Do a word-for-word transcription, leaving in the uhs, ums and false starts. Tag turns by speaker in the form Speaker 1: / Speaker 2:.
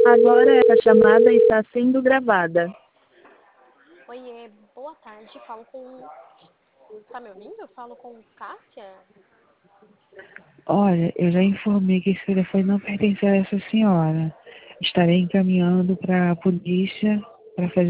Speaker 1: Agora essa chamada está sendo gravada.
Speaker 2: Oiê, boa tarde, falo com... Tá me ouvindo? Eu falo com Cássia?
Speaker 3: Olha, eu já informei que esse telefone não pertence a essa senhora. Estarei encaminhando para a polícia para fazer